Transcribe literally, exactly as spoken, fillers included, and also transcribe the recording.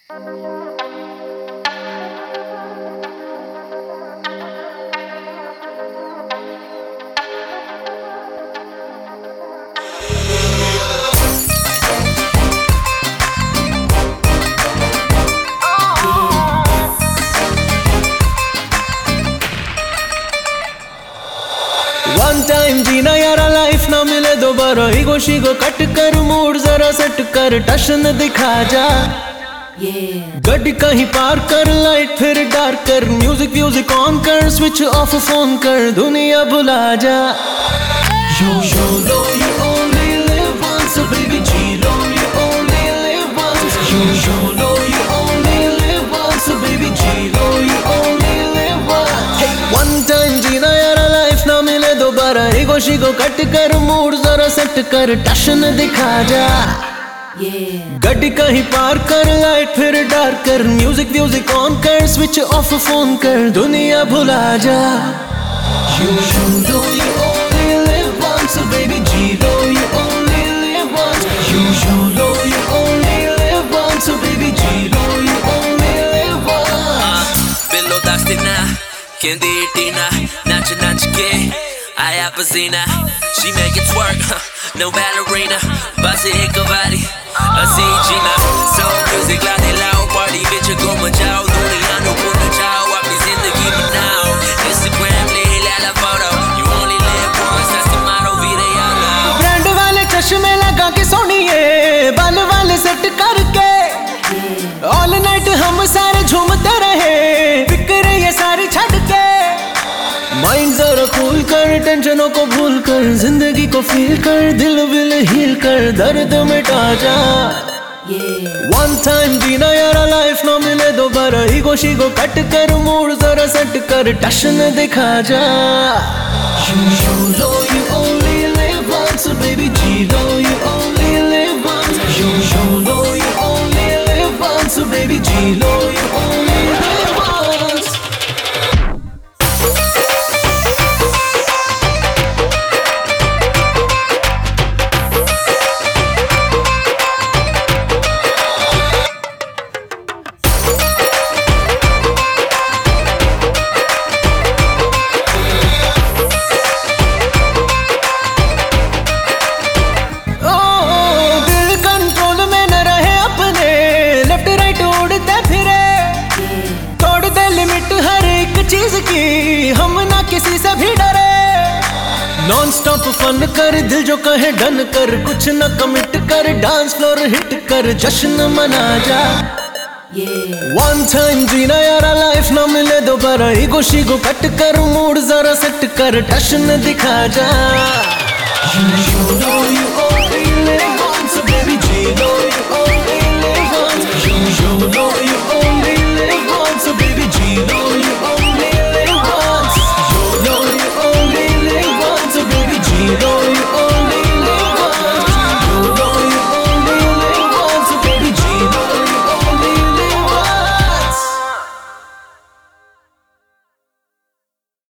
One time जीना यारा life ना मिले दोबारा, ईगो शीगो कट कर मूड जरा सेट कर, टशन दिखा जा yeah. गड्डी कहीं पार कर, लाइट फिर डार्क कर, म्यूजिक म्यूजिक ऑन कर, स्विच ऑफ फोन कर, दुनिया भुला जा। Yo, yo, lo, you only live once, so baby G, lo, you only live once. Yo, yo, lo, you only live once, so baby G, lo, you only live once. Hey, one time जीना यारा life ना मिले दोबारा, ego शीगो cut कर, mood जरा set कर, टशन दिखा जा yeah. गड्डी कहीं पार कर, लाइट फिर डार्क कर, म्यूजिक म्यूजिक ऑन कर, स्विच ऑफ फोन कर, दुनिया भुला जा। You, you, lo, you only live once, so baby G, lo, you only live once. You, you, lo, you only live once, so baby G, lo, you only live once. Billo dastina, candy tina, nacha nacha ke, aya pazina. She make it twerk, no ballerina, bossy ek body, assi Gina. So music la de lao, party bitch go majao, duniya no puna jao, apni zindagi banao. Instagram le la la photo, you only live once, that's the motto, vida yalla. Brand वाले चश्मे लगा के सोनिए, बाल वाले set करके, all night हम सारे झूमते रहे, फिक्र ये सारी छड़ के। माइंड जरा कूल कर, टेंशनों को भूल कर, जिंदगी को फील कर, दिल विल हील कर, दर्द मिटा जा। वन टाइम जीना यारा लाइफ ना मिले दोबारा, ईगो शीगो कट कर, मूड जरा सेट कर, टशन दिखा जा। You, you, lo, you only live once, so baby G, lo, you only live once. You, you, lo, you only live once, so baby G, lo, you only live once. चीज की हम ना किसी से भी डरे, नॉन स्टॉप फन कर, दिल जो कहे डन कर, कुछ न कमिट कर, डांस फ्लोर हिट कर, जश्न मना जा। वन टाइम जीना यारा लाइफ ना मिले दोबारा, ईगो शीगो कट कर, मूड जरा सेट कर, टशन दिखा जा। You, you know you